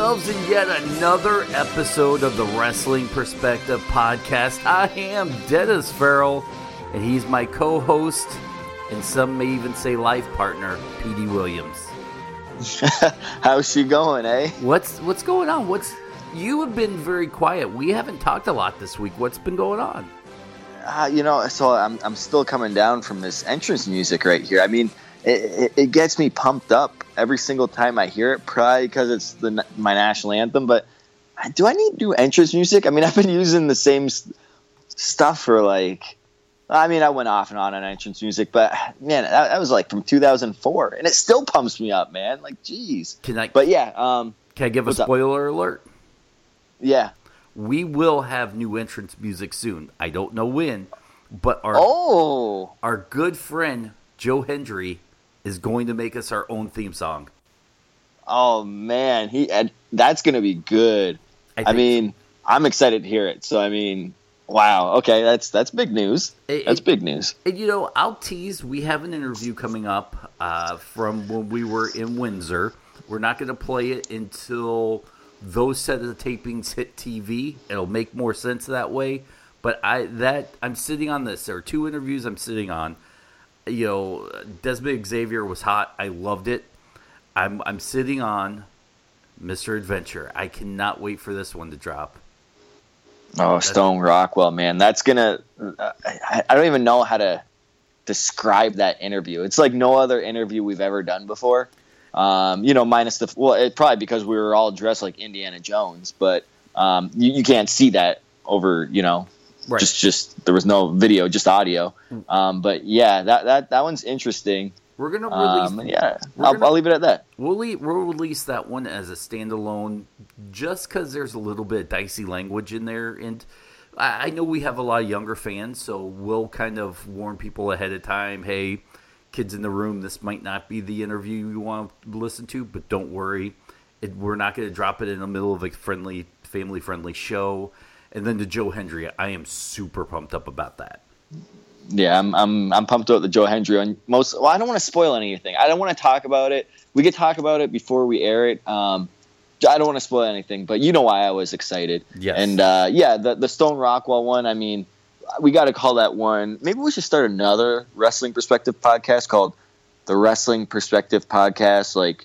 yourselves in yet another episode of the Wrestling Perspective Podcast. I am Dennis Farrell, and he's my co-host, and some may even say life partner, Petey Williams. How's she going, eh? What's going on? You have been very quiet. We haven't talked a lot this week. What's been going on? So I'm still coming down from this entrance music right here. I mean, it gets me pumped up every single time I hear it, probably because it's my national anthem. But do I need to do entrance music? I mean, I've been using the same stuff for I went off and on entrance music, but man, that was like from 2004, and it still pumps me up, man. Like, geez. Can I give a spoiler alert? Yeah. We will have new entrance music soon. I don't know when, but our good friend Joe Hendry is going to make us our own theme song. Oh man, that's going to be good. I'm excited to hear it. So wow. Okay, that's big news. That's big news. And I'll tease. We have an interview coming up from when we were in Windsor. We're not going to play it until those set of tapings hit TV. It'll make more sense that way. But I'm sitting on this. There are two interviews I'm sitting on. Desmond Xavier was hot. I loved it. I'm sitting on Mr. Adventure. I cannot wait for this one to drop. Oh, Stone Rockwell, man. That's going to... I don't even know how to describe that interview. It's like no other interview we've ever done before. Minus it's probably because we were all dressed like Indiana Jones, but you can't see that over, right. Just there was no video, just audio. But yeah, that one's interesting. We're gonna release. I'll leave it at that. We'll release that one as a standalone, just because there's a little bit of dicey language in there, and I know we have a lot of younger fans, so we'll kind of warn people ahead of time. Hey, kids in the room, this might not be the interview you want to listen to, but don't worry, we're not going to drop it in the middle of a family-friendly show. And then to Joe Hendry, I am super pumped up about that. Yeah, I'm pumped up with the Joe Hendry. I don't want to spoil anything. I don't want to talk about it. We could talk about it before we air it. I don't want to spoil anything, but you know why I was excited. Yes. And the Stone Rockwell one, we got to call that one. Maybe we should start another Wrestling Perspective podcast called the Wrestling Perspective Podcast,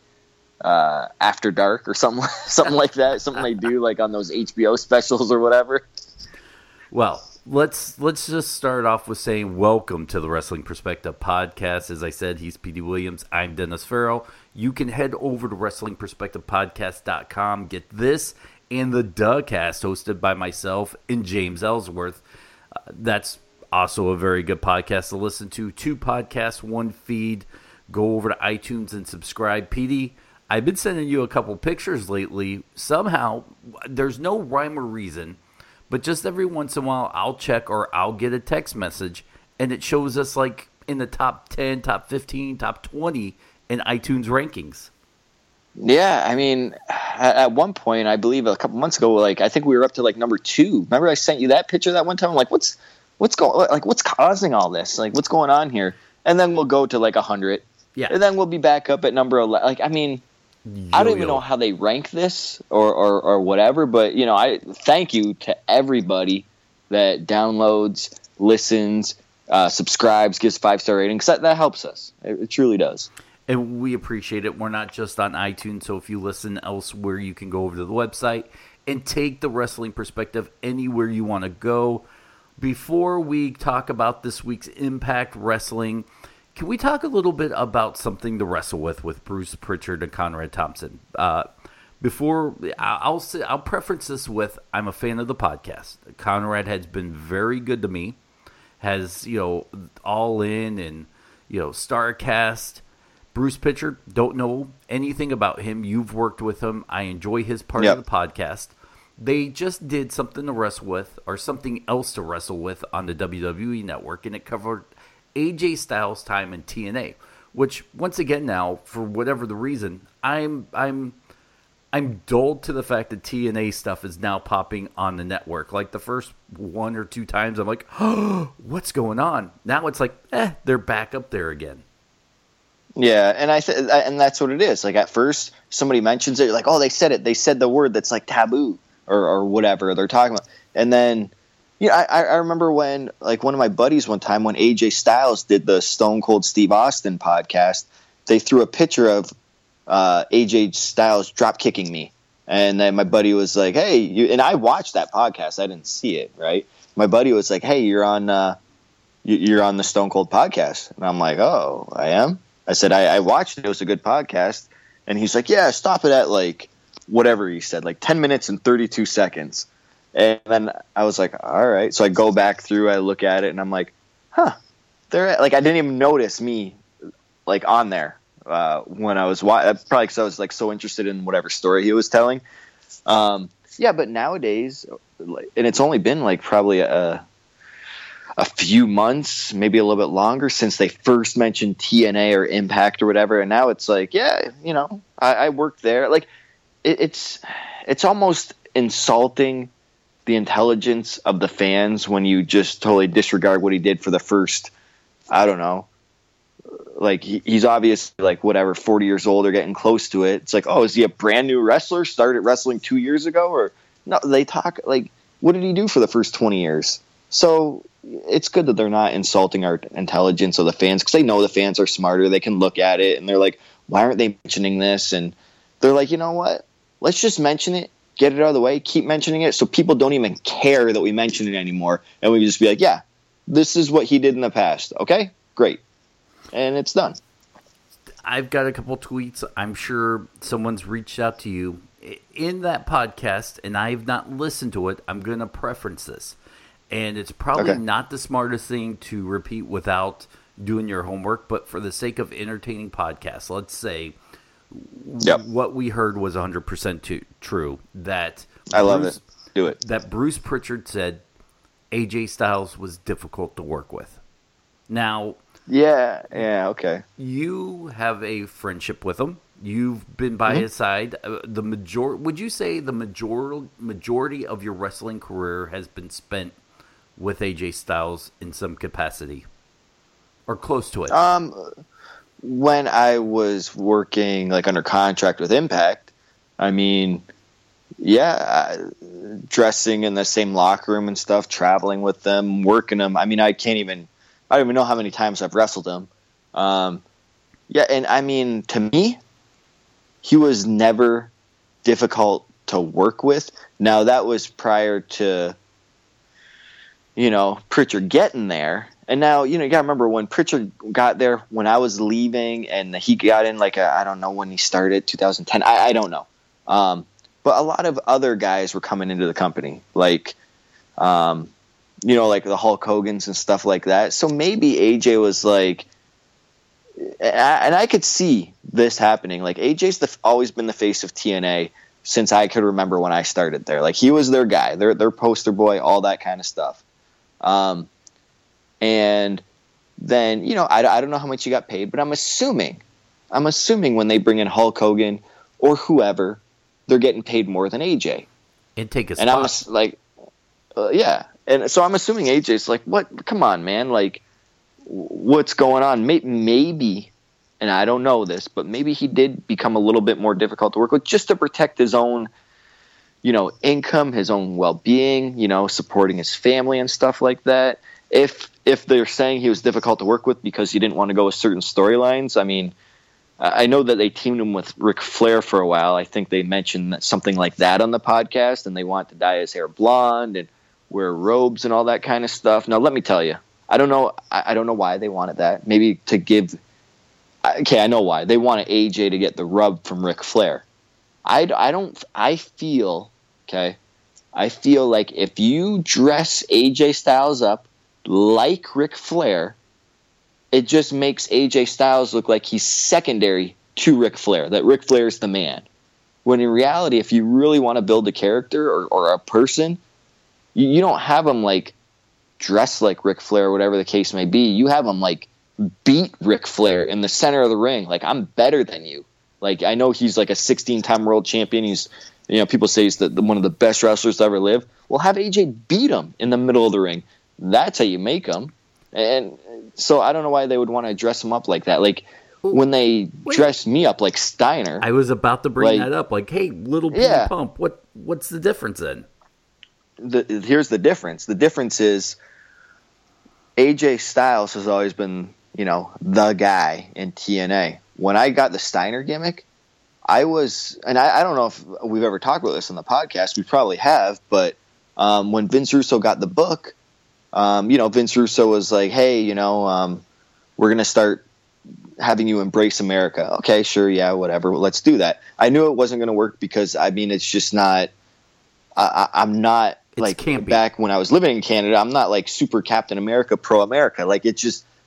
After Dark or something like that. Something they do on those HBO specials or whatever. Well, let's just start off with saying welcome to the Wrestling Perspective Podcast. As I said, he's Petey Williams. I'm Dennis Farrell. You can head over to WrestlingPerspectivePodcast.com. Get this and the Dougcast hosted by myself and James Ellsworth. That's also a very good podcast to listen to. 2 podcasts, 1 feed. Go over to iTunes and subscribe. Petey, I've been sending you a couple pictures lately. Somehow, there's no rhyme or reason, but just every once in a while, I'll check or I'll get a text message, and it shows us in the top 10, top 15, top 20 in iTunes rankings. Yeah, at one point, I believe a couple months ago, I think we were up to number 2. Remember, I sent you that picture that one time. I'm like, what's causing all this? What's going on here? And then we'll go to 100. Yeah, and then we'll be back up at number 11. I don't even know how they rank this or whatever, but I thank you to everybody that downloads, listens, subscribes, gives 5-star ratings. That helps us. It truly does. And we appreciate it. We're not just on iTunes, so if you listen elsewhere, you can go over to the website and take the Wrestling Perspective anywhere you want to go. Before we talk about this week's Impact Wrestling, can we talk a little bit about something to wrestle with Bruce Pritchard and Conrad Thompson? Before I'll preference this with, I'm a fan of the podcast. Conrad has been very good to me. Has All In and Starcast. Bruce Pritchard, don't know anything about him. You've worked with him. I enjoy his part of the podcast. They just did something to wrestle with, or something else to wrestle with on the WWE Network, and it covered AJ Styles' time in TNA. Which, once again, now for whatever the reason, I'm dulled to the fact that TNA stuff is now popping on the network. The first 1 or 2 times, I'm like, oh, what's going on? Now it's they're back up there again. Yeah, and and that's what it is. Like at first, somebody mentions it, you're like, oh, they said it. They said the word that's like taboo or whatever they're talking about. And then, I remember when like one of my buddies one time when AJ Styles did the Stone Cold Steve Austin podcast, they threw a picture of AJ Styles drop kicking me, and then my buddy was like, hey, and I watched that podcast. I didn't see it, right? My buddy was like, hey, you're on the Stone Cold podcast, and I'm like, oh, I am. I said, I watched it. It was a good podcast. And he's like, yeah, stop it at like whatever he said, like 10 minutes and 32 seconds. And then I was like, all right. So I go back through, I look at it, and I'm like, huh. Like I didn't even notice me like on there when I was watching. Probably because I was like so interested in whatever story he was telling. Yeah, but nowadays, and it's only been like probably a few months, maybe a little bit longer since they first mentioned TNA or Impact or whatever. And now it's like, yeah, I worked there. Like it's almost insulting the intelligence of the fans when you just totally disregard what he did for the first, I don't know, like he's obviously like whatever, 40 years old or getting close to it. It's like, oh, is he a brand new wrestler? Started wrestling 2 years ago? Or no, they talk like, what did he do for the first 20 years? So it's good that they're not insulting our intelligence of the fans, because they know the fans are smarter. They can look at it and they're like, why aren't they mentioning this? And they're like, you know what? Let's just mention it, get it out of the way, keep mentioning it so people don't even care that we mention it anymore. And we just be like, yeah, this is what he did in the past. Okay, great. And it's done. I've got a couple tweets. I'm sure someone's reached out to you in that podcast, and I've not listened to it. I'm going to preference this. And it's probably not the smartest thing to repeat without doing your homework, but for the sake of entertaining podcasts, let's say what we heard was 100% true. That I love it. Do it. That Bruce Pritchard said AJ Styles was difficult to work with. Now, yeah, okay. You have a friendship with him. You've been by his side. Would you say the majority of your wrestling career has been spent with AJ Styles in some capacity, or close to it? When I was working like under contract with Impact, I mean, yeah, dressing in the same locker room and stuff, traveling with them, working them. I mean, I don't even know how many times I've wrestled him. Yeah, and I mean, to me, he was never difficult to work with. Now, that was prior to, Pritchard getting there. And now, you got to remember when Pritchard got there, when I was leaving, and he got in like I don't know when he started, 2010. I don't know. But a lot of other guys were coming into the company, like, like the Hulk Hogan's and stuff like that. So maybe AJ was like, and I could see this happening. Like AJ's always been the face of TNA since I could remember when I started there. Like he was their guy, their poster boy, all that kind of stuff. And then, I don't know how much he got paid, but I'm assuming when they bring in Hulk Hogan or whoever, they're getting paid more than AJ. And take a spot. And I'm like, yeah. And so I'm assuming AJ's like, what? Come on, man. Like, what's going on? Maybe, and I don't know this, but maybe he did become a little bit more difficult to work with just to protect his own, income, his own well-being, supporting his family and stuff like that. If they're saying he was difficult to work with because he didn't want to go with certain storylines, I mean, I know that they teamed him with Ric Flair for a while. I think they mentioned something like that on the podcast, and they want to dye his hair blonde and wear robes and all that kind of stuff. Now, let me tell you, I don't know why they wanted that. Maybe to give. Okay, I know why they wanted AJ to get the rub from Ric Flair. I feel like if you dress AJ Styles up like Ric Flair, it just makes AJ Styles look like he's secondary to Ric Flair, that Ric Flair is the man. When in reality, if you really want to build a character or a person, you don't have him like dress like Ric Flair or whatever the case may be. You have him like beat Ric Flair in the center of the ring. Like, I'm better than you. Like, I know he's like a 16-time world champion. He's, people say he's one of the best wrestlers to ever live. Well, have AJ beat him in the middle of the ring. That's how you make him. And so I don't know why they would want to dress him up like that. Like, when they dressed me up like Steiner. I was about to bring that up. Like, hey, little Petey Pump, what's the difference then? Here's the difference. The difference is AJ Styles has always been, the guy in TNA. When I got the Steiner gimmick, I was, and I don't know if we've ever talked about this on the podcast. We probably have, but when Vince Russo got the book, Vince Russo was like, hey, we're going to start having you embrace America. Okay, sure, yeah, whatever. Let's do that. I knew it wasn't going to work because, it's just not, I'm not, it's like, campy. Back when I was living in Canada, I'm not like super Captain America, pro America. Like, it's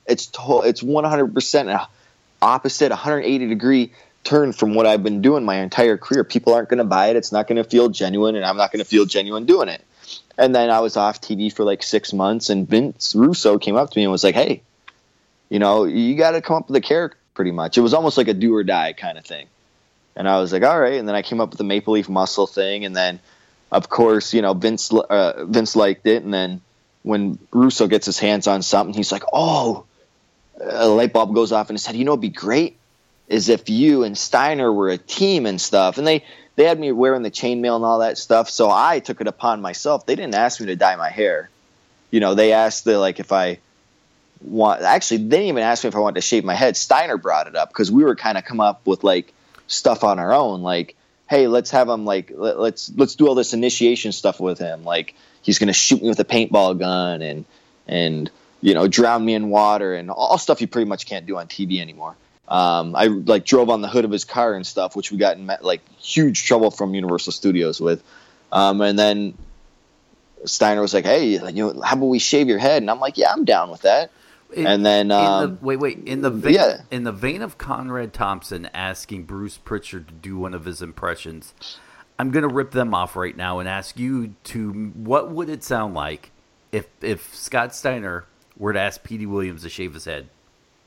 100% opposite, 180 degree turn from what I've been doing my entire career. People aren't going to buy it. It's not going to feel genuine, and I'm not going to feel genuine doing it. And then I was off TV for like 6 months, and Vince Russo came up to me and was like, hey, you got to come up with a character pretty much. It was almost like a do or die kind of thing. And I was like, all right. And then I came up with the Maple Leaf Muscle thing. And then, of course, Vince liked it. And then when Russo gets his hands on something, he's like, oh, a light bulb goes off in his head. It'd be great is if you and Steiner were a team and stuff. And they had me wearing the chainmail and all that stuff. So I took it upon myself. They didn't ask me to dye my hair. They asked if I want. Actually, they didn't even ask me if I wanted to shave my head. Steiner brought it up because we were kind of come up with like stuff on our own. Like, hey, let's have him like let's do all this initiation stuff with him. Like he's gonna shoot me with a paintball gun and drown me in water and all stuff you pretty much can't do on TV anymore. I like drove on the hood of his car and stuff, which we got in like huge trouble from Universal Studios with. And then Steiner was like, hey, how about we shave your head? And I'm like, yeah, I'm down with that. And then in the vein of Conrad Thompson asking Bruce Pritchard to do one of his impressions, I'm gonna rip them off right now and ask you what would it sound like if Scott Steiner were to ask Petey Williams to shave his head?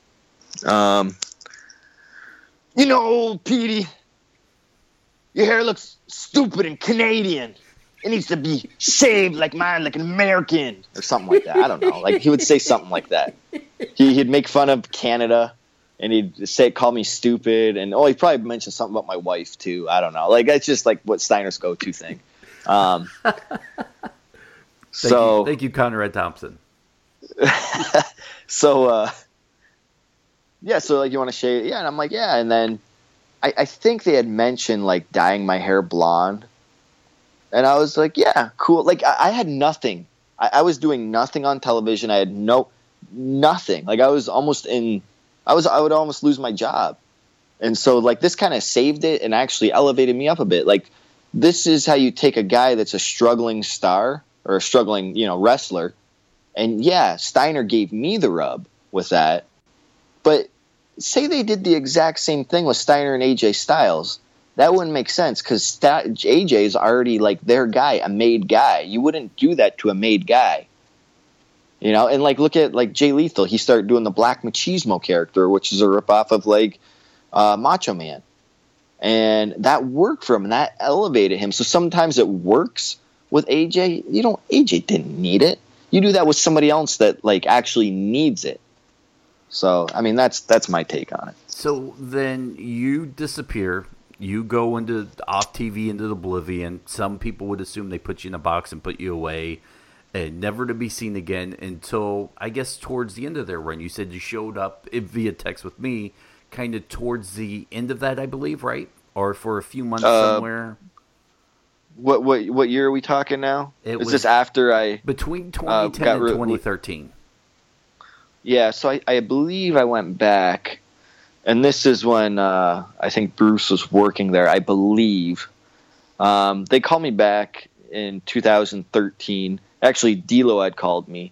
Petey, your hair looks stupid and Canadian. It needs to be shaved like mine, like an American, or something like that. I don't know. Like he would say something like that. He'd make fun of Canada, and he'd call me stupid, and he'd probably mention something about my wife too. I don't know. Like that's just like what Steiner's go-to thing. Thank you, Conrad Thompson. So like you want to shave? Yeah, and I'm like, yeah, and then I think they had mentioned like dyeing my hair blonde. And I was like, yeah, cool. Like I had nothing. I was doing nothing on television. I had nothing. Like I would almost lose my job. And so like this kind of saved it and actually elevated me up a bit. Like this is how you take a guy that's a struggling star or a struggling, wrestler. And yeah, Steiner gave me the rub with that. But say they did the exact same thing with Steiner and AJ Styles. That wouldn't make sense because AJ is already like their guy, a made guy. You wouldn't do that to a made guy. And like look at like Jay Lethal. He started doing the Black Machismo character, which is a ripoff of like Macho Man. And that worked for him and that elevated him. So sometimes it works with AJ. AJ didn't need it. You do that with somebody else that like actually needs it. So, I mean, that's my take on it. So then you disappear. You go off TV into oblivion. Some people would assume they put you in a box and put you away and never to be seen again until, I guess, towards the end of their run. You said you showed up via text with me kind of towards the end of that, I believe, right? Or for a few months somewhere. What year are we talking now? Is this after I... Between 2010 and 2013. Yeah, so I believe I went back... And this is when I think Bruce was working there, I believe. They called me back in 2013. Actually, D'Lo had called me.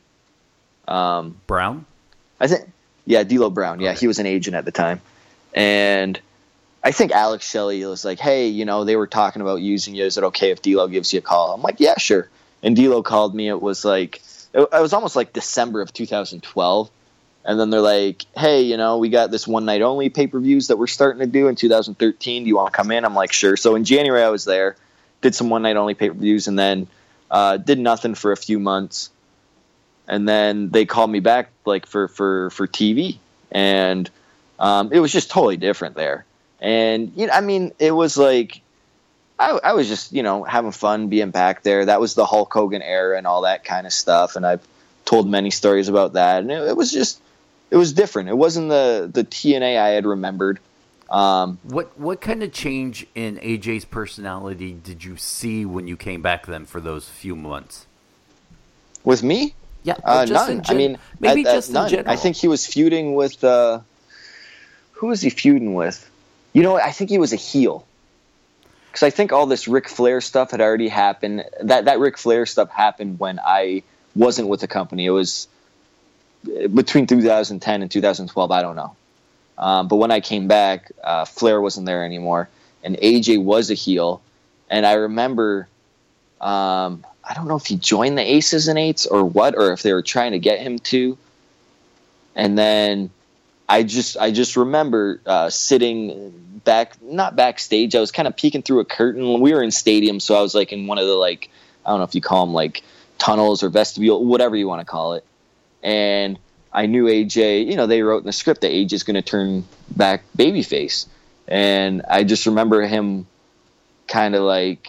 Brown? I think, yeah, D'Lo Brown. Yeah, okay. He was an agent at the time. And I think Alex Shelley was like, hey, they were talking about using you. Is it okay if D'Lo gives you a call? I'm like, yeah, sure. And D'Lo called me. It was almost like December of 2012. And then they're like, hey, we got this one night only pay-per-views that we're starting to do in 2013. Do you want to come in? I'm like, sure. So in January I was there, did some one night only pay-per-views, and then did nothing for a few months. And then they called me back like for TV. And It was just totally different there. And, I mean, it was like, I was just, having fun being back there. That was the Hulk Hogan era and all that kind of stuff. And I've told many stories about that. And it was different. It wasn't the TNA I had remembered. What kind of change in AJ's personality did you see when you came back then for those few months? With me? Yeah, none. I mean, maybe just none. in general. I think he was feuding with who was he feuding with? I think he was a heel. Because I think all this Ric Flair stuff had already happened. That Ric Flair stuff happened when I wasn't with the company. It was between 2010 and 2012. I don't know. But when I came back, Flair wasn't there anymore, and AJ was a heel. And I remember, I don't know if he joined the Aces and Eights or what, or if they were trying to get him to. And then I just remember sitting not backstage. I was kind of peeking through a curtain. We were in stadium, so I was like in one of the, like, I don't know if you call them like tunnels or vestibule, whatever you want to call it. And I knew AJ, they wrote in the script that AJ's going to turn back babyface. And I just remember him kind of like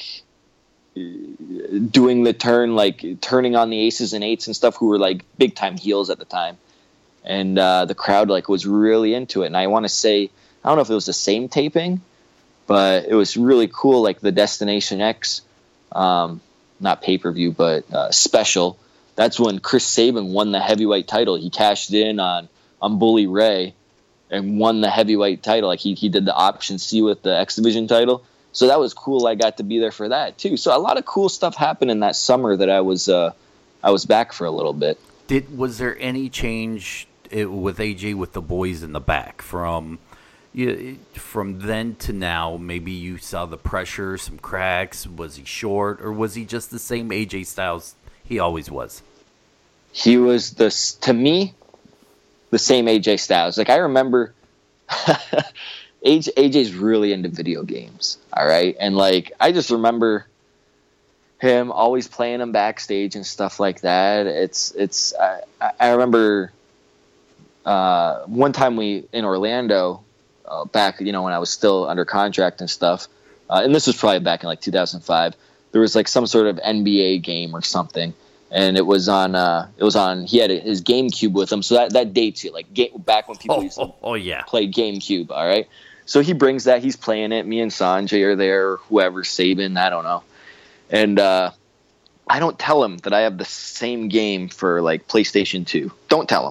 doing the turn, like turning on the Aces and Eights and stuff, who were like big time heels at the time. And the crowd like was really into it. And I want to say, I don't know if it was the same taping, but it was really cool. Like the Destination X, not pay-per-view, but special. That's when Chris Sabin won the heavyweight title. He cashed in on Bully Ray and won the heavyweight title. Like he did the option C with the X Division title. So that was cool. I got to be there for that too. So a lot of cool stuff happened in that summer that I was back for a little bit. Was there any change with AJ with the boys in the back from then to now? Maybe you saw the pressure, some cracks. Was he short, or was he just the same AJ Styles he always was? He was to me, the same AJ Styles. Like I remember, AJ's really into video games. All right, and like I just remember him always playing them backstage and stuff like that. I remember one time in Orlando back, when I was still under contract and stuff, and this was probably back in like 2005. There was like some sort of NBA game or something, and it was on. He had his GameCube with him, so that dates it. Like back when people used to play GameCube. All right, so he brings that. He's playing it. Me and Sanjay are there, or whoever, Sabin, I don't know. And I don't tell him that I have the same game for like PlayStation 2. Don't tell him.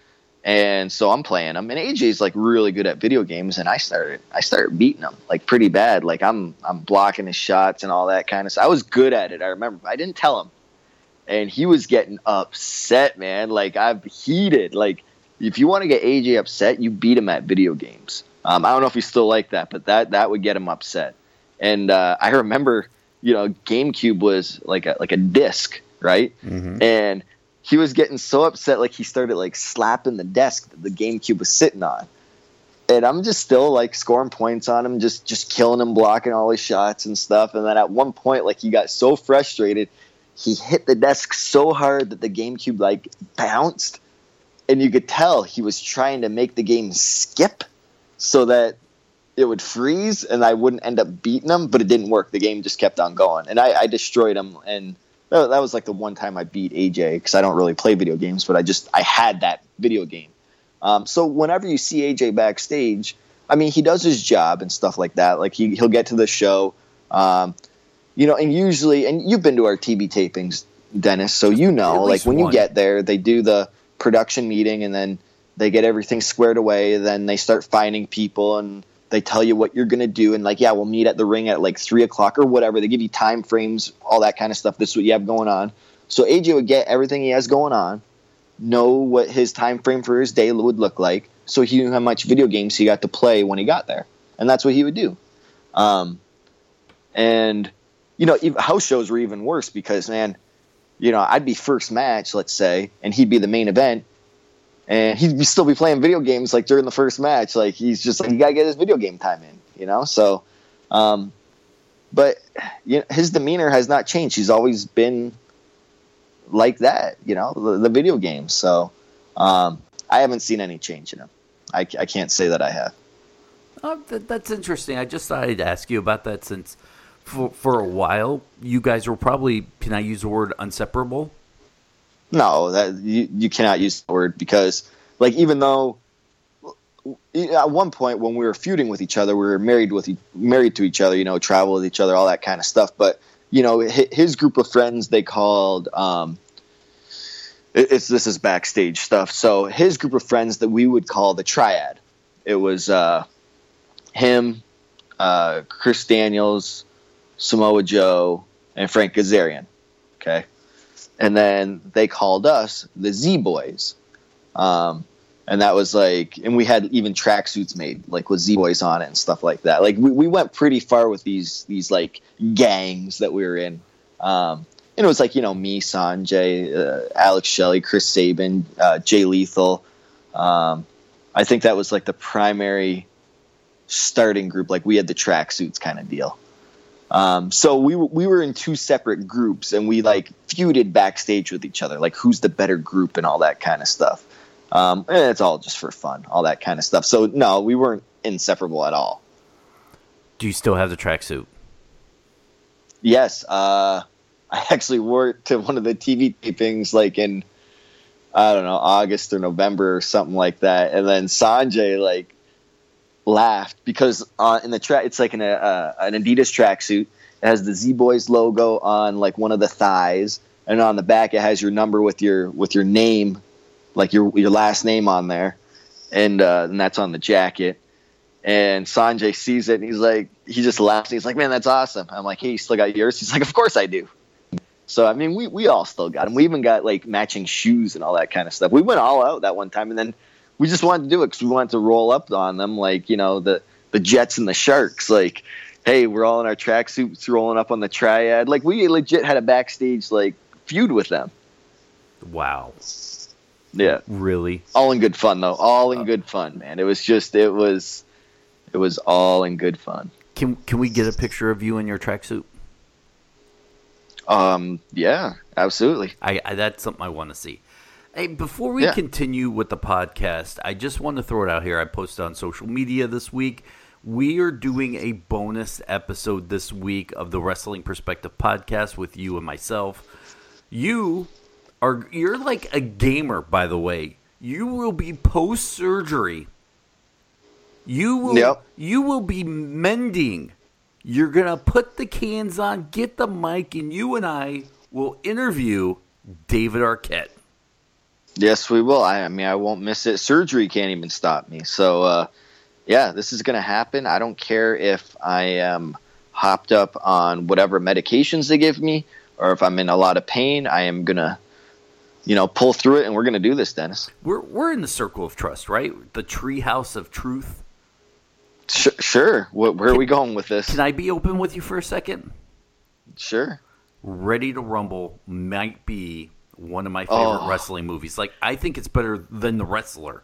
And so I'm playing him, and AJ's like really good at video games, and I started beating him like pretty bad. Like I'm blocking his shots and all that kind of stuff. I was good at it. I remember. I didn't tell him, and he was getting upset, man. Like I'm heated. Like if you want to get AJ upset, you beat him at video games. I don't know if he's still like that, but that would get him upset. And I remember, GameCube was like a disc, right? Mm-hmm. And he was getting so upset, like he started like slapping the desk that the GameCube was sitting on. And I'm just still like scoring points on him, just killing him, blocking all his shots and stuff. And then at one point, like he got so frustrated, he hit the desk so hard that the GameCube like bounced. And you could tell he was trying to make the game skip so that it would freeze and I wouldn't end up beating him, but it didn't work. The game just kept on going. And I destroyed him, and that was like the one time I beat AJ, because I don't really play video games, but I had that video game. So whenever you see AJ backstage, I mean, he does his job and stuff like that. Like he'll get to the show, and usually, and you've been to our TV tapings, Dennis, so like when you get there, they do the production meeting, and then they get everything squared away. Then they start finding people, and they tell you what you're going to do, and like, yeah, we'll meet at the ring at like 3:00 or whatever. They give you time frames, all that kind of stuff. This is what you have going on. So AJ would get everything he has going on, know what his time frame for his day would look like, so he knew how much video games he got to play when he got there. And that's what he would do. And, house shows were even worse because, man, I'd be first match, let's say, and he'd be the main event. And he'd still be playing video games like during the first match. Like he's just like, you gotta get his video game time in, So, but his demeanor has not changed. He's always been like that, the video games. So, I haven't seen any change in him. I can't say that I have. That's interesting. I just thought I'd ask you about that since for a while you guys were probably, can I use the word inseparable? No, that you cannot use the word, because like, even though at one point when we were feuding with each other, we were married to each other, you know, travel with each other, all that kind of stuff. But you know, his group of friends, they called this is backstage stuff. So his group of friends that we would call the Triad. It was him, Chris Daniels, Samoa Joe, and Frank Kazarian. Okay. And then they called us the Z Boys. And that was like, and we had even tracksuits made like with Z Boys on it and stuff like that. Like we went pretty far with these like gangs that we were in. And it was like, you know, me, Sanjay, Alex Shelley, Chris Sabin, Jay Lethal. I think that was like the primary starting group. Like we had the tracksuits kind of deal. So we were in two separate groups, and we like feuded backstage with each other, like who's the better group and all that kind of stuff. And it's all just for fun, all that kind of stuff. So no, we weren't inseparable at all. Do you still have the tracksuit? Yes. I actually wore it to one of the TV tapings like in, I don't know, August or November or something like that. And then Sanjay like laughed because in the track, it's like an Adidas tracksuit. It has the Z Boys logo on like one of the thighs, and on the back it has your number with your name, like your last name on there, and that's on the jacket. And Sanjay sees it, and he just laughs. He's like, "Man, that's awesome." I'm like, "Hey, you still got yours?" He's like, "Of course I do." So I mean, we all still got them. We even got like matching shoes and all that kind of stuff. We went all out that one time, and then we just wanted to do it because we wanted to roll up on them, like, you know, the Jets and the Sharks. Like, hey, we're all in our tracksuits rolling up on the Triad. Like, we legit had a backstage like feud with them. Wow. Yeah. Really? All in good fun, though. All in good fun, man. It was all in good fun. Can we get a picture of you in your tracksuit? Yeah, absolutely. I that's something I want to see. Hey, before we continue with the podcast, I just want to throw it out here. I posted on social media this week. We are doing a bonus episode this week of the Wrestling Perspective podcast with you and myself. You're like a gamer, by the way. You will be post-surgery. You will be mending. You're going to put the cans on, get the mic, and you and I will interview David Arquette. Yes, we will. I mean, I won't miss it. Surgery can't even stop me. So, yeah, this is going to happen. I don't care if I am hopped up on whatever medications they give me or if I'm in a lot of pain. I am going to, you know, pull through it, and we're going to do this, Dennis. We're in the circle of trust, right? The treehouse of truth. Sure. Where are we going with this? Can I be open with you for a second? Sure. Ready to Rumble might be one of my favorite wrestling movies. Like, I think it's better than The Wrestler.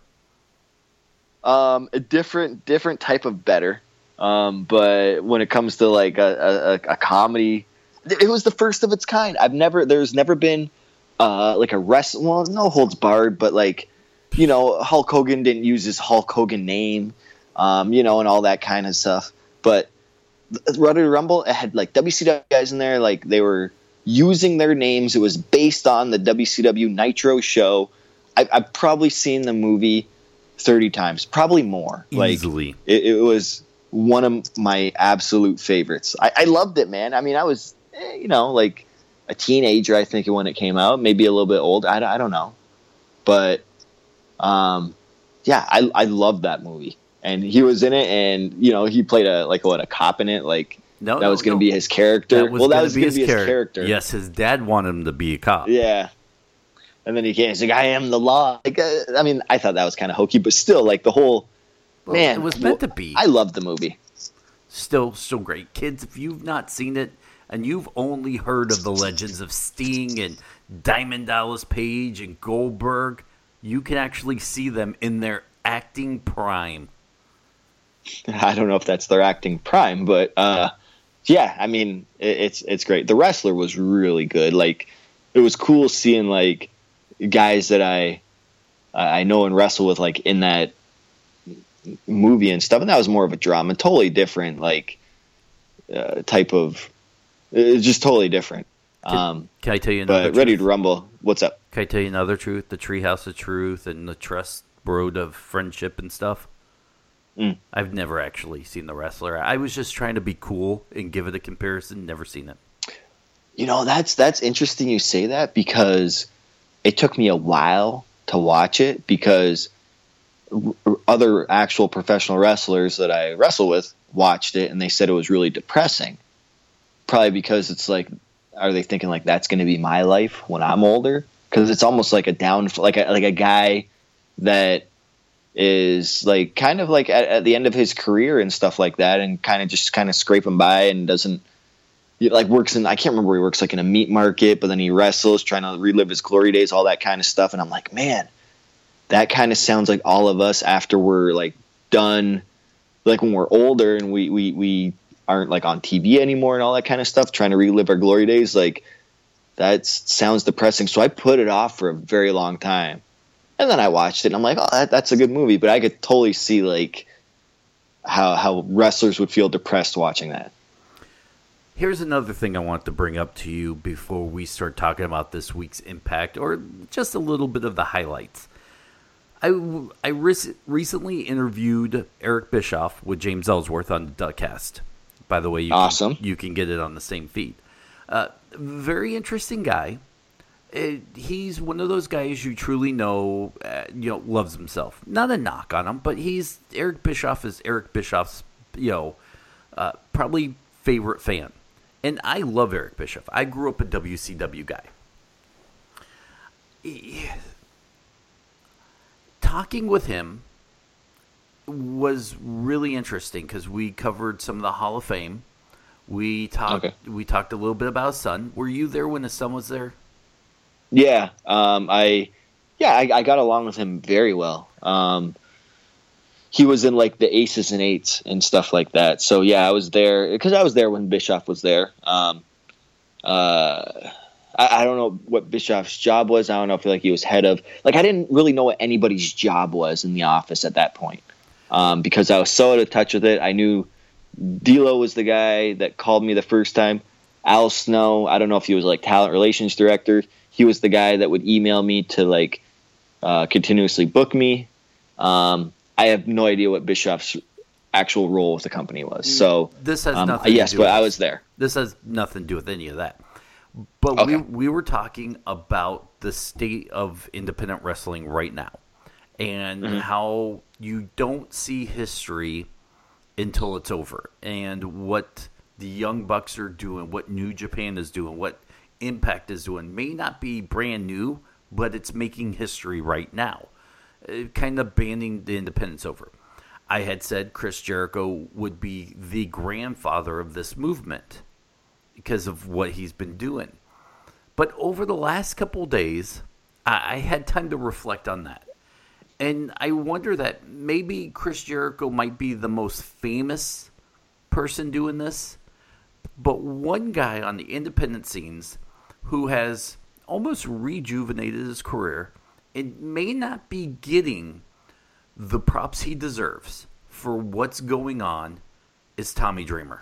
A different type of better. But when it comes to like a comedy, it was the first of its kind. There's never been like a no holds barred, but like, you know, Hulk Hogan didn't use his Hulk Hogan name, you know, and all that kind of stuff. But Ready to Rumble, it had like WCW guys in there, like they were using their names. It was based on the WCW Nitro show. I've probably seen the movie 30 times, probably more. Easily. Like, it was one of my absolute favorites. I loved it, man. I mean, I was, you know, like a teenager, I think, when it came out, maybe a little bit old. I don't know. But, yeah, I loved that movie. And he was in it, and, you know, he played a cop in it, like, that was going to be his character. That was going to be his character. Yes, his dad wanted him to be a cop. Yeah. And then he's like, I am the law. Like, I mean, I thought that was kind of hokey, but still, like, the whole, man. It was meant to be. I loved the movie. Still great. Kids, if you've not seen it, and you've only heard of the legends of Sting and Diamond Dallas Page and Goldberg, you can actually see them in their acting prime. I don't know if that's their acting prime, but yeah, I mean, it's great. The Wrestler was really good. Like, it was cool seeing like guys that I know and wrestle with, like in that movie and stuff, and that was more of a drama, totally different, like type of. It's just totally different. Can I tell you another? But Ready to Rumble. What's up? Can I tell you another truth? The Treehouse of Truth and the Trust Road of Friendship and stuff. I've never actually seen The Wrestler. I was just trying to be cool and give it a comparison. Never seen it. That's interesting you say that, because it took me a while to watch it, because other actual professional wrestlers that I wrestle with watched it and they said it was really depressing. Probably because it's like, are they thinking like that's going to be my life when I'm older? Because it's almost like a a guy that is like kind of like at the end of his career and stuff like that, and kind of scraping by and doesn't like works in, I can't remember where he works, like in a meat market, but then he wrestles, trying to relive his glory days, all that kind of stuff. And I'm like, man, that kind of sounds like all of us after we're like done, like when we're older and we aren't like on TV anymore and all that kind of stuff, trying to relive our glory days. Like that sounds depressing. So I put it off for a very long time. And then I watched it and I'm like, oh, that's a good movie. But I could totally see like how wrestlers would feel depressed watching that. Here's another thing I want to bring up to you before we start talking about this week's Impact, or just a little bit of the highlights. I recently interviewed Eric Bischoff with James Ellsworth on the Duckcast. By the way, you can get it on the same feed. Very interesting guy. He's one of those guys you truly know, loves himself. Not a knock on him, but Eric Bischoff is Eric Bischoff's, probably favorite fan. And I love Eric Bischoff. I grew up a WCW guy. Talking with him was really interesting because we covered some of the Hall of Fame. We talked a little bit about his son. Were you there when his son was there? Yeah. I got along with him very well. He was in like the Aces and Eights and stuff like that. So yeah, I was there because I was there when Bischoff was there. I don't know what Bischoff's job was. I don't know if he was head of, like, I didn't really know what anybody's job was in the office at that point. Because I was so out of touch with it. I knew D'Lo was the guy that called me the first time. Al Snow, I don't know if he was like talent relations director. He was the guy that would email me to like continuously book me. I have no idea what Bischoff's actual role with the company was. So this has nothing. Yes, but I was there. This has nothing to do with any of that. But okay. we were talking about the state of independent wrestling right now, and how you don't see history until it's over, and what the Young Bucks are doing, what New Japan is doing, what Impact is doing may not be brand new, but it's making history right now. Kind of banding the independents over. I had said Chris Jericho would be the grandfather of this movement because of what he's been doing. But over the last couple of days, I had time to reflect on that. And I wonder that maybe Chris Jericho might be the most famous person doing this, but one guy on the independent scenes who has almost rejuvenated his career and may not be getting the props he deserves for what's going on is Tommy Dreamer.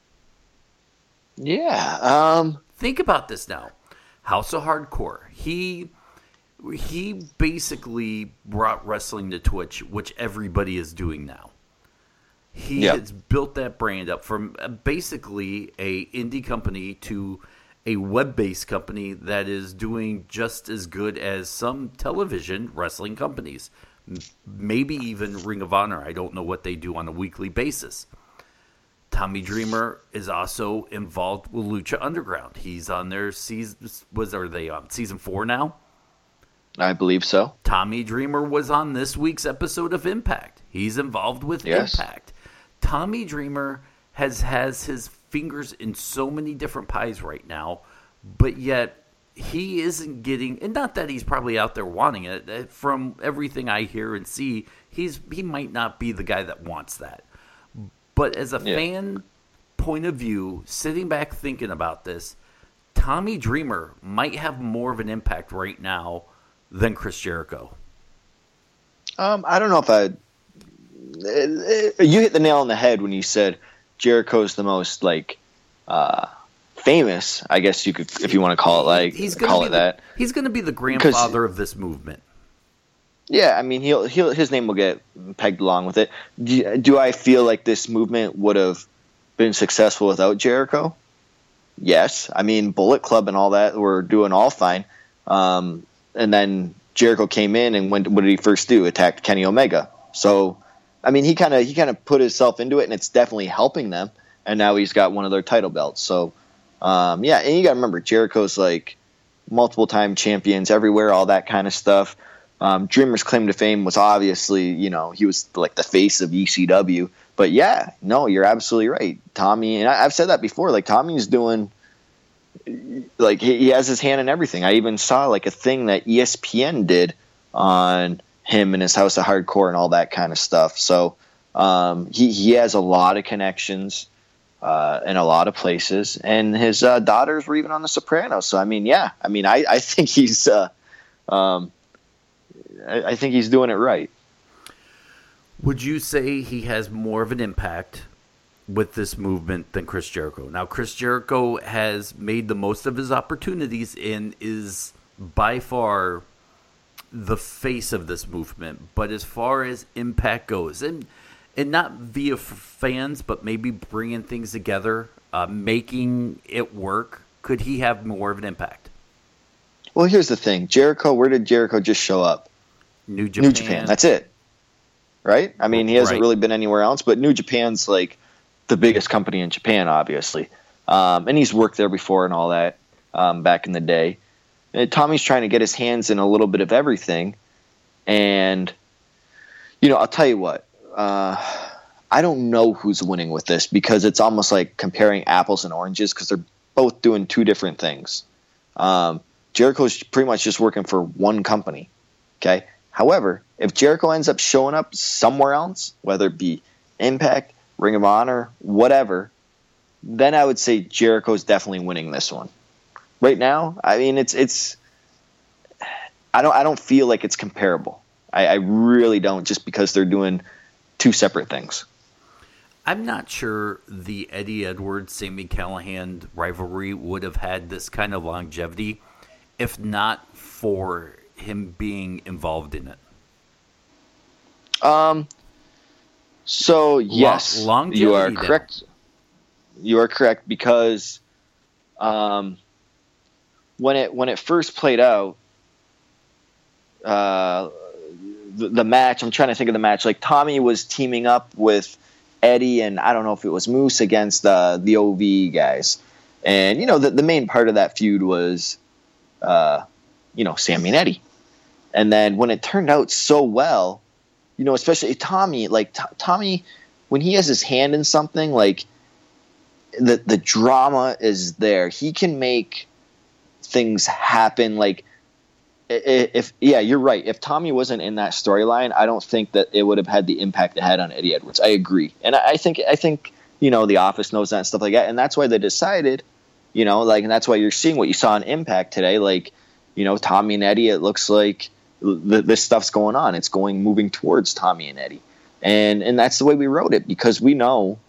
Yeah. Think about this now. House of Hardcore. He basically brought wrestling to Twitch, which everybody is doing now. He has built that brand up from basically a indie company to a web-based company that is doing just as good as some television wrestling companies. Maybe even Ring of Honor. I don't know what they do on a weekly basis. Tommy Dreamer is also involved with Lucha Underground. He's on their season. Are they on season 4 now? I believe so. Tommy Dreamer was on this week's episode of Impact. He's involved with Impact. Tommy Dreamer has his fingers in so many different pies right now, but yet he isn't getting, and not that he's probably out there wanting it. From everything I hear and see, he might not be the guy that wants that. But as a fan point of view, sitting back thinking about this, Tommy Dreamer might have more of an impact right now than Chris Jericho. I don't know if I'd you hit the nail on the head when you said Jericho's the most famous, I guess you could, if you want to call it He's going to be the grandfather of this movement. Yeah, I mean, his name will get pegged along with it. Do I feel like this movement would have been successful without Jericho? Yes. I mean, Bullet Club and all that were doing all fine. And then Jericho came in, and what did he first do? Attacked Kenny Omega. So, I mean, he kind of put himself into it, and it's definitely helping them. And now he's got one of their title belts. So, yeah, and you got to remember, Jericho's like multiple-time champions everywhere, all that kind of stuff. Dreamer's claim to fame was obviously, he was like the face of ECW. But yeah, no, you're absolutely right. Tommy, and I've said that before, like Tommy's doing, like he has his hand in everything. I even saw like a thing that ESPN did on him and his House of Hardcore and all that kind of stuff. So he has a lot of connections in a lot of places, and his daughters were even on The Sopranos. So I mean, yeah, I think he's I think he's doing it right. Would you say he has more of an impact with this movement than Chris Jericho? Now, Chris Jericho has made the most of his opportunities and is by far the face of this movement. But as far as impact goes, and not via fans, but maybe bringing things together, making it work, could he have more of an impact? Well, here's the thing. Where did Jericho just show up? New Japan. New Japan. That's it. Right? I mean, he hasn't really been anywhere else, but New Japan's like the biggest company in Japan, obviously. And he's worked there before and all that back in the day. And Tommy's trying to get his hands in a little bit of everything. And, I'll tell you what. I don't know who's winning with this because it's almost like comparing apples and oranges because they're both doing two different things. Jericho's pretty much just working for one company. Okay? However, if Jericho ends up showing up somewhere else, whether it be Impact, Ring of Honor, whatever, then I would say Jericho's definitely winning this one. Right now, I mean, I don't feel like it's comparable. I really don't, just because they're doing two separate things. I'm not sure the Eddie Edwards, Sami Callihan rivalry would have had this kind of longevity if not for him being involved in it. So yes, you are correct. You are correct because when it first played out, the match, I'm trying to think of the match, like Tommy was teaming up with Eddie and I don't know if it was Moose against the OV guys. And, the main part of that feud was, Sami and Eddie. And then when it turned out so well, especially Tommy, Tommy, when he has his hand in something, like the drama is there. He can make things happen. Like you're right. If Tommy wasn't in that storyline, I don't think that it would have had the impact it had on Eddie Edwards. I agree. And I think, The Office knows that and stuff like that. And that's why they decided, and that's why you're seeing what you saw in Impact today. Like, Tommy and Eddie, it looks like this stuff's going on. It's moving towards Tommy and Eddie. And that's the way we wrote it because we know,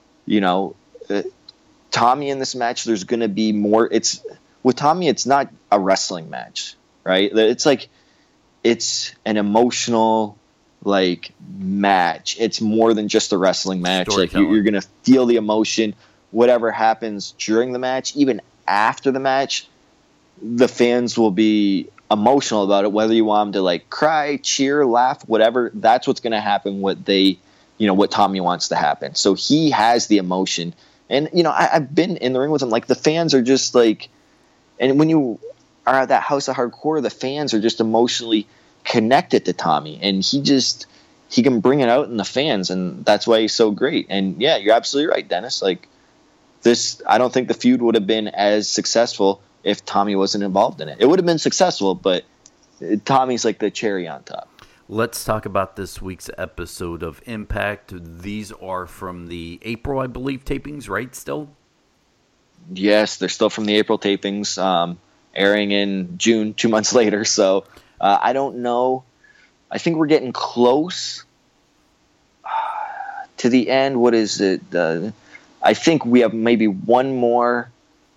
Tommy in this match, there's going to be more. With Tommy, it's not a wrestling match, right? It's like, it's an emotional, match. It's more than just a wrestling match. Like, you're going to feel the emotion, whatever happens during the match, even after the match, the fans will be emotional about it, whether you want them to cry, cheer, laugh, whatever. That's what's going to happen. What Tommy wants to happen. So he has the emotion, and I've been in the ring with him. Like, the fans are just and when you are at that House of Hardcore, the fans are just emotionally connected to Tommy, and he can bring it out in the fans, and that's why he's so great. And yeah, you're absolutely right, Dennis. I don't think the feud would have been as successful if Tommy wasn't involved in it. It would have been successful, but Tommy's like the cherry on top. Let's talk about this week's episode of Impact. These are from the April, I believe, tapings, right, still? Yes, they're still from the April tapings, airing in June, 2 months later. So I don't know. I think we're getting close. to the end. What is it? I think we have maybe one more.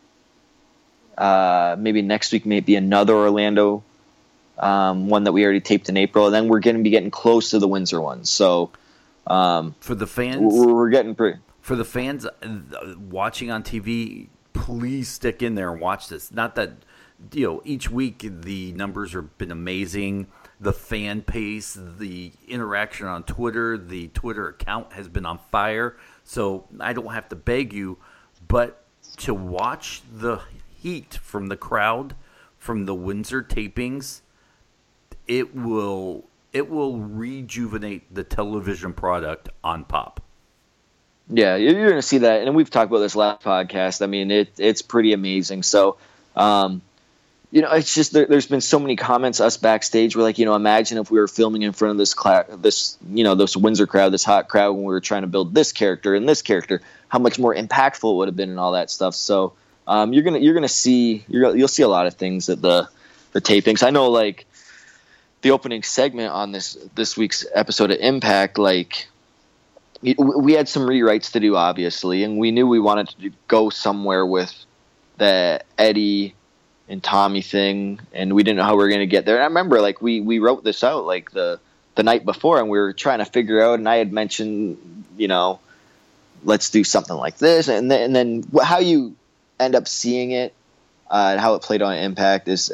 Maybe next week, maybe another Orlando one that we already taped in April. And then we're going to be getting close to the Windsor ones. So for the fans, we're getting pretty. For the fans watching on TV, please stick in there and watch this. Not that, each week the numbers have been amazing. The fan pace, the interaction on Twitter, the Twitter account has been on fire. So I don't have to beg you, but to watch the heat from the crowd, from the Windsor tapings, it will rejuvenate the television product on Pop. Yeah, you're going to see that, and we've talked about this last podcast. I mean, it's pretty amazing. So, it's just there's been so many comments us backstage. We're like, imagine if we were filming in front of this Windsor crowd, this hot crowd, when we were trying to build this character and this character, how much more impactful it would have been and all that stuff. So, you'll see a lot of things at the tapings. I know, like the opening segment on this week's episode of Impact, like. We had some rewrites to do, obviously, and we knew we wanted to go somewhere with the Eddie and Tommy thing, and we didn't know how we were going to get there. And I remember, like, we wrote this out, like, the night before, and we were trying to figure out, and I had mentioned, let's do something like this. And then how you end up seeing it and how it played on Impact is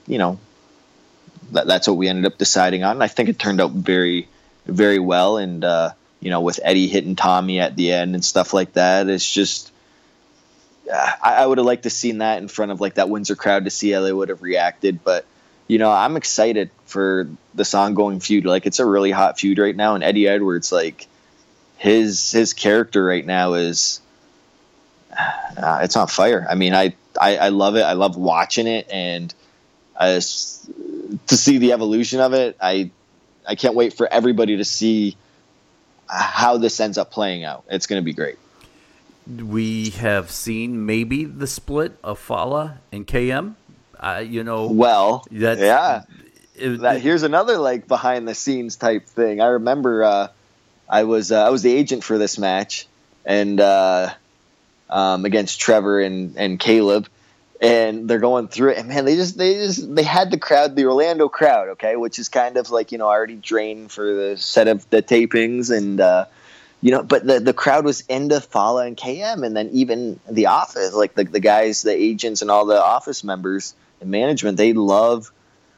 that's what we ended up deciding on. And I think it turned out very, very well, and, with Eddie hitting Tommy at the end and stuff like that, it's just I would have liked to seen that in front of like that Windsor crowd to see how they would have reacted. But I'm excited for this ongoing feud. Like, it's a really hot feud right now, and Eddie Edwards, like his character right now is it's on fire. I mean, I love it. I love watching it, and to see the evolution of it. I can't wait for everybody to see how this ends up playing out. It's going to be great. We have seen maybe the split of Fala and KM. Well, here's another like behind the scenes type thing. I remember I was the agent for this match, and against Trevor and Caleb, and they're going through it, and man, they had the crowd, the Orlando crowd, okay, which is kind of like already drained for the set of the tapings, and but the crowd was into Fala and KM, and then even the office, like the guys, the agents, and all the office members and management, they love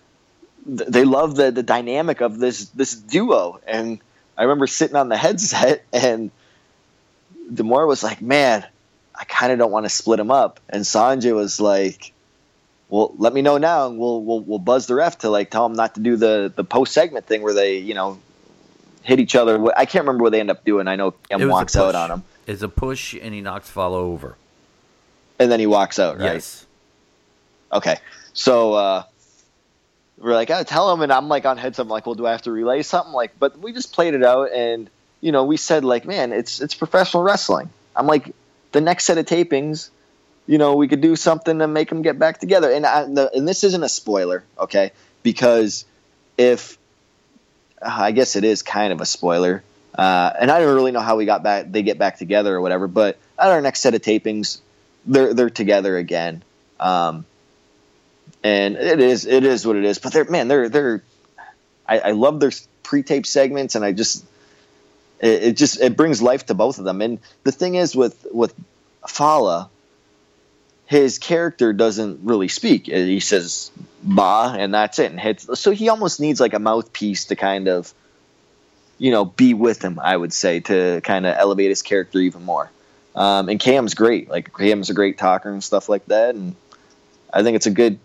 the dynamic of this duo. And I remember sitting on the headset, and D'Amore was like, man, I kind of don't want to split them up. And Sanjay was like, well, let me know now, and we'll buzz the ref to like tell them not to do the post segment thing where they hit each other. I can't remember what they end up doing. I know Cam walks out on him. It's a push, and he knocks Fala over, and then he walks out. Right? Yes. Okay. So we're like, tell him, and I'm like on headset. I'm like, well, do I have to relay something? Like, but we just played it out, and we said like, man, it's professional wrestling. I'm like, the next set of tapings, we could do something to make them get back together. And this isn't a spoiler, okay? Because I guess it is kind of a spoiler. And I don't really know how they get back together or whatever. But at our next set of tapings, they're together again. And it is what it is. But I love their pre-tape segments, and it brings life to both of them. And the thing is with Fala, his character doesn't really speak. He says "ba" and that's it. And so he almost needs like a mouthpiece to kind of, be with him, I would say, to kind of elevate his character even more. And Cam's great. Like, Cam's a great talker and stuff like that. And I think it's a good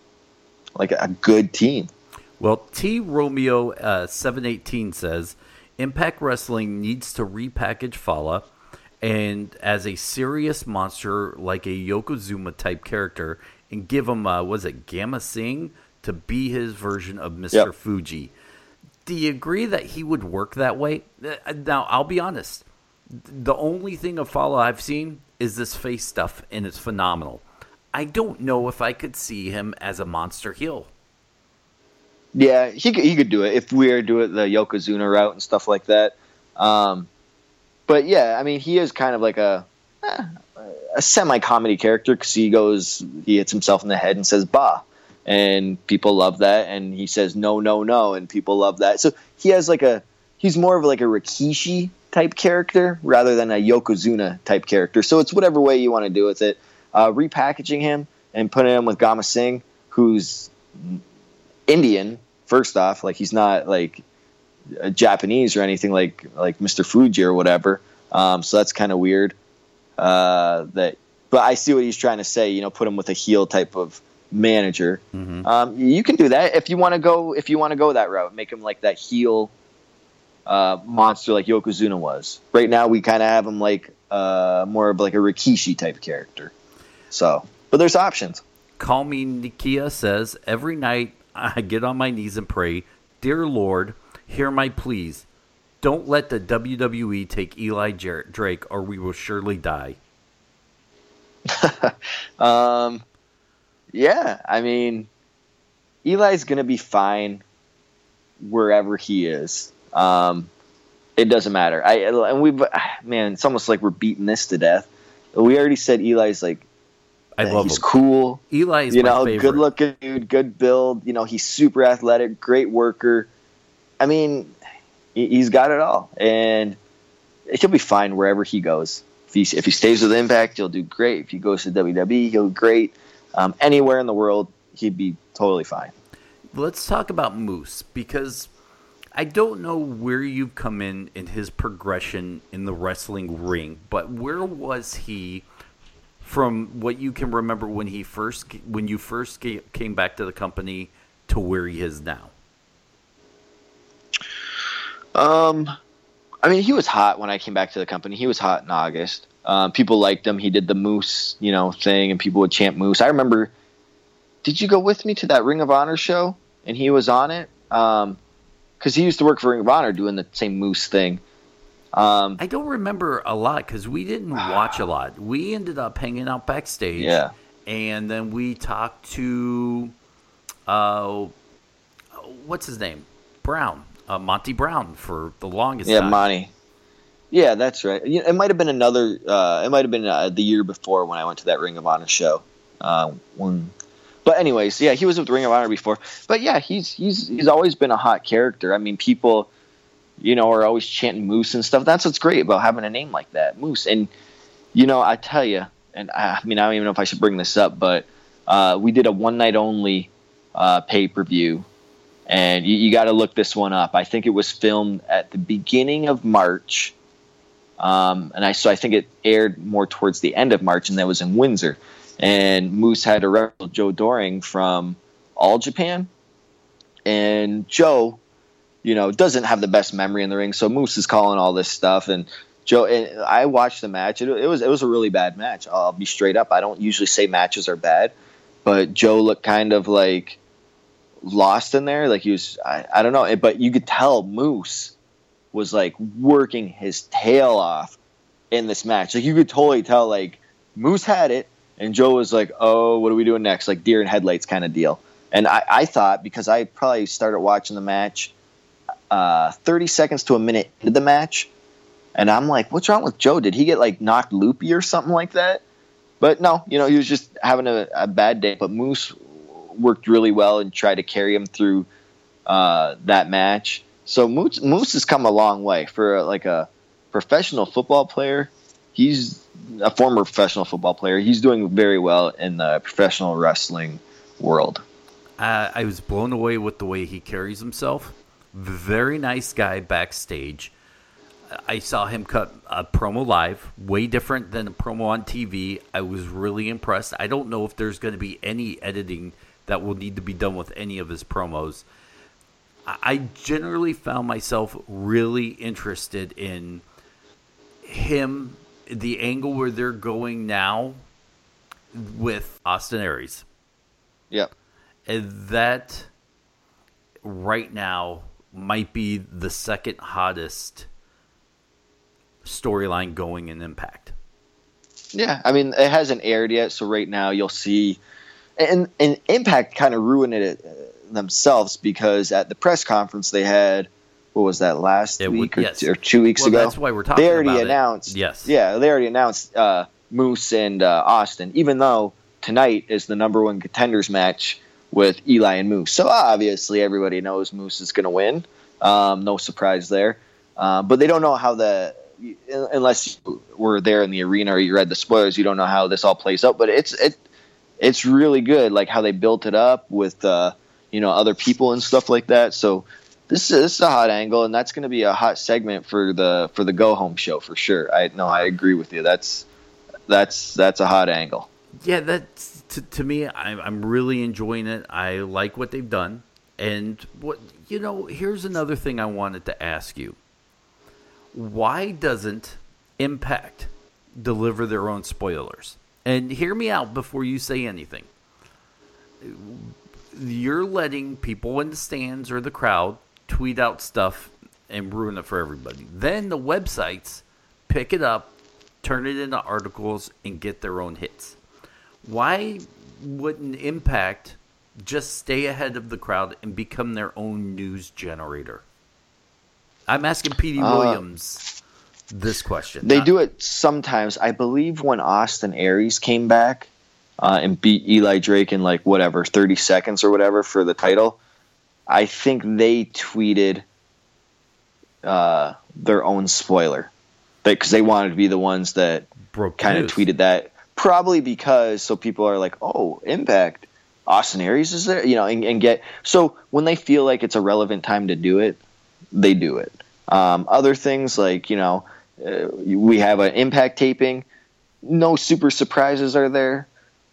team. Well, T Romeo 718 says Impact Wrestling needs to repackage Fala and as a serious monster like a Yokozuna type character, and give him Gamma Singh to be his version of Mr. Fuji. Do you agree that he would work that way? Now, I'll be honest. The only thing of Fala I've seen is this face stuff, and it's phenomenal. I don't know if I could see him as a monster heel. Yeah, he could do it if we were doing the Yokozuna route and stuff like that. but yeah, I mean, he is kind of like a semi-comedy character because he hits himself in the head and says "bah," and people love that, and he says "no, no, no," and people love that. So he has he's more of like a Rikishi type character rather than a Yokozuna type character. So it's whatever way you want to do with it. Repackaging him and putting him with Gama Singh, who's Indian. First off, like he's not like Japanese or anything like Mr. Fuji or whatever. So that's kind of weird. But I see what he's trying to say. You know, put him with a heel type of manager. Mm-hmm. You can do that if you want to go. If you want to go that route, make him like that heel monster like Yokozuna was. Right now, we kind of have him like more of like a Rikishi type character. So, but there's options. Call Me Nikia says, every night I get on my knees and pray, dear Lord, hear my pleas. Don't let the WWE take Eli Drake or we will surely die. Yeah, I mean, Eli's going to be fine wherever he is. It doesn't matter. It's almost like we're beating this to death. We already said Eli's like, I love he's him. Cool. Eli's my favorite. Good looking dude, good build. You know, he's super athletic, great worker. I mean, he's got it all, and he'll be fine wherever he goes. If he stays with Impact, he'll do great. If he goes to WWE, he'll do great. Anywhere in the world, he'd be totally fine. Let's talk about Moose, because I don't know where you've come in his progression in the wrestling ring, but where was he from what you can remember when you first came back to the company to where he is now? I mean, he was hot when I came back to the company. He was hot in August. People liked him. He did the Moose, thing, and people would chant Moose. I remember. Did you go with me to that Ring of Honor show? And he was on it. Because he used to work for Ring of Honor doing the same Moose thing. I don't remember a lot because we didn't watch a lot. We ended up hanging out backstage. Yeah. And then we talked to, what's his name? Brown. Monty Brown for the longest time. Yeah, Monty. Yeah, that's right. It might have been another. It might have been the year before when I went to that Ring of Honor show. But anyways, yeah, he was with Ring of Honor before. But yeah, he's always been a hot character. I mean, people, are always chanting Moose and stuff. That's what's great about having a name like that, Moose. And I tell you, and I mean, I don't even know if I should bring this up, but we did a one night only pay-per-view. And you got to look this one up. I think it was filmed at the beginning of March, I think it aired more towards the end of March, and that was in Windsor. And Moose had to wrestle Joe Doring from All Japan, and Joe, doesn't have the best memory in the ring, so Moose is calling all this stuff. And Joe, and I watched the match. It was a really bad match. I'll be straight up. I don't usually say matches are bad, but Joe looked kind of like lost in there, like he was. I don't know, but you could tell Moose was like working his tail off in this match. Like you could totally tell, like Moose had it, and Joe was like, "Oh, what are we doing next?" Like deer in headlights kind of deal. And I thought, because I probably started watching the match 30 seconds to a minute into the match, and I'm like, "What's wrong with Joe? Did he get like knocked loopy or something like that?" But no, he was just having a bad day. But Moose worked really well and tried to carry him through that match. So Moose has come a long way for like a professional football player. He's a former professional football player. He's doing very well in the professional wrestling world. I was blown away with the way he carries himself. Very nice guy backstage. I saw him cut a promo live, way different than a promo on TV. I was really impressed. I don't know if there's going to be any editing that will need to be done with any of his promos. I generally found myself really interested in him, the angle where they're going now with Austin Aries. Yep. And that right now might be the second hottest storyline going in Impact. Yeah, I mean, it hasn't aired yet, so right now you'll see. And Impact kind of ruined it themselves, because at the press conference they had what was that, last week yes. or 2 weeks ago? That's why we're talking they already about announced, it. Yes. Yeah, they already announced Moose and Austin, even though tonight is the number one contenders match with Eli and Moose. So obviously everybody knows Moose is going to win. No surprise there. But they don't know how unless you were there in the arena or you read the spoilers, you don't know how this all plays out. But it's really good, like how they built it up with other people and stuff like that. So this is a hot angle, and that's going to be a hot segment for the Go Home show for sure. I agree with you. That's a hot angle. Yeah, that's to me. I'm really enjoying it. I like what they've done, and here's another thing I wanted to ask you. Why doesn't Impact deliver their own spoilers? And hear me out before you say anything. You're letting people in the stands or the crowd tweet out stuff and ruin it for everybody. Then the websites pick it up, turn it into articles, and get their own hits. Why wouldn't Impact just stay ahead of the crowd and become their own news generator? I'm asking Petey Williams this question. They do it sometimes. I believe when Austin Aries came back and beat Eli Drake in 30 seconds or whatever for the title, I think they tweeted their own spoiler because they wanted to be the ones that kind of tweeted that. Probably because so people are like, oh, Impact, Austin Aries is there, and get so when they feel like it's a relevant time to do it, they do it. Other things like we have an Impact taping, no super surprises are there.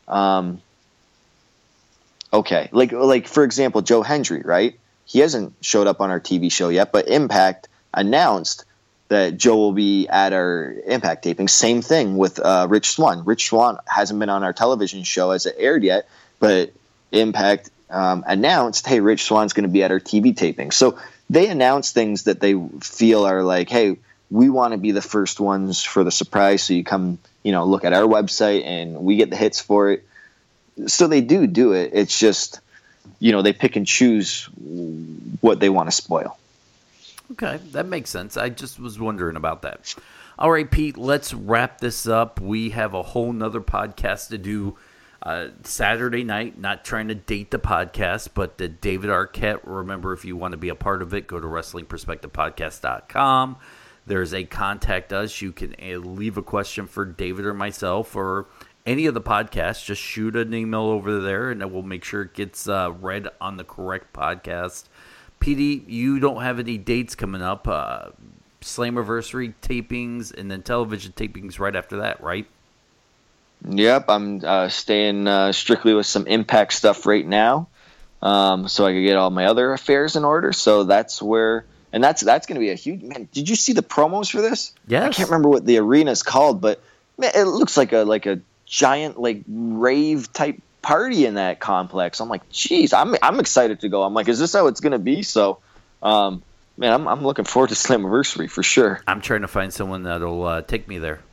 Okay, like for example, Joe Hendry, right? He hasn't showed up on our TV show yet, but Impact announced that Joe will be at our Impact taping. Same thing with Rich Swann. Rich Swann hasn't been on our television show as it aired yet, but Impact announced, hey, Rich Swann's going to be at our TV taping. So they announce things that they feel are like, hey, we want to be the first ones for the surprise. So you come, look at our website and we get the hits for it. So they do it. It's just, they pick and choose what they want to spoil. Okay, that makes sense. I just was wondering about that. All right, Pete, let's wrap this up. We have a whole nother podcast to do Saturday night. Not trying to date the podcast, but the David Arquette. Remember, if you want to be a part of it, go to WrestlingPerspectivePodcast.com. There's a contact us. You can leave a question for David or myself or any of the podcasts. Just shoot an email over there, and then we'll make sure it gets read on the correct podcast. PD, you don't have any dates coming up. Slammiversary tapings and then television tapings right after that, right? Yep, I'm staying strictly with some Impact stuff right now, so I can get all my other affairs in order. So that's where, and that's going to be a huge. Man, did you see the promos for this? Yes. I can't remember what the arena's called, but man, it looks like a giant rave type party in that complex. I'm like, geez, I'm excited to go. I'm like, is this how it's going to be? So, man, I'm looking forward to Slammiversary for sure. I'm trying to find someone that'll take me there.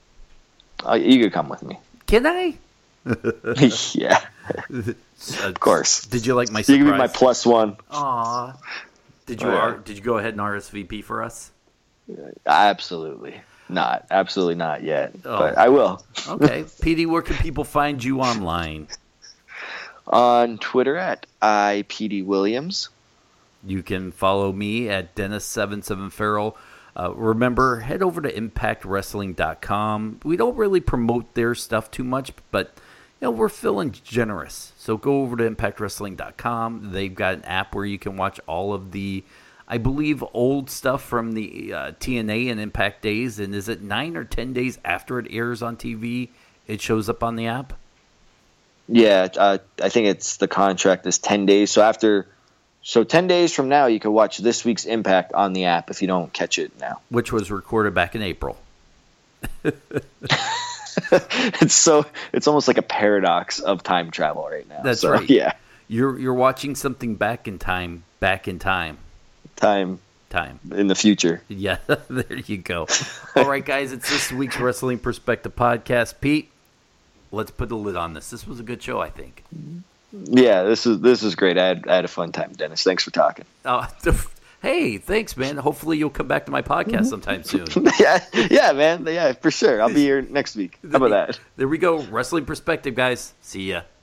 You could come with me. Can I? Yeah, of course. Did you like my surprise? You can be my +1. Aw. Did you go ahead and RSVP for us? Absolutely not yet, but I will. Okay, PD, where can people find you online? On Twitter at @IPDWilliams. You can follow me at Dennis77Farrell. Remember, head over to ImpactWrestling.com. We don't really promote their stuff too much, but we're feeling generous. So go over to ImpactWrestling.com. They've got an app where you can watch all of the, I believe, old stuff from the TNA and Impact days. And is it 9 or 10 days after it airs on TV, it shows up on the app? Yeah, I think it's the contract is 10 days. So 10 days from now, you can watch this week's Impact on the app if you don't catch it now. Which was recorded back in April. It's almost like a paradox of time travel right now. That's right. Yeah. You're watching something back in time. Time in the future. Yeah, there you go. All right, guys, it's this week's Wrestling Perspective podcast. Pete, let's put the lid on this. This was a good show, I think. Yeah, this is great. I had a fun time, Dennis. Thanks for talking. Hey, thanks, man. Hopefully you'll come back to my podcast sometime soon. yeah, man. Yeah, for sure. I'll be here next week. How about that? There we go. Wrestling Perspective, guys. See ya.